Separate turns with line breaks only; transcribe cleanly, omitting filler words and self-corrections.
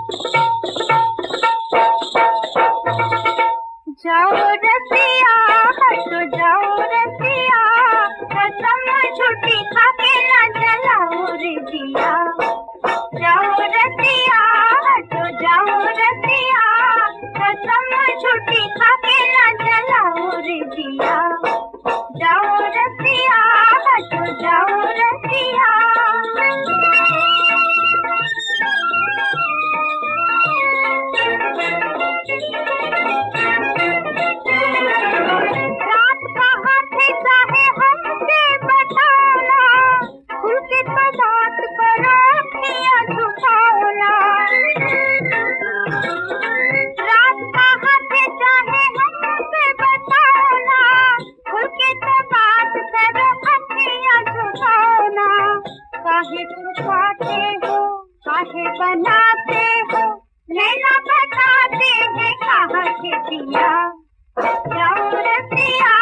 जाओ रसिया, हटो जाओ रसिया, कसम झूठी खा के ना जलाओ रे दिया। जाओ रसिया, हटो जाओ रसिया, कसम झूठी खा के ना जलाओ रे दिया। जाओ रसिया, हटो जाओ रसिया। रात कहाँ थे चाहे हमसे बताना, खुल के तो बात करो, अखियाँ झुकाओ ना। रात कहाँ थे चाहे हमसे बताना, खुल के तो बात करो, अखियाँ झुकाओ ना। काहे छुपाते हो, काहे बनाते हो, नैना बताते हैं कहाँ के दिया। जाओ रसिया,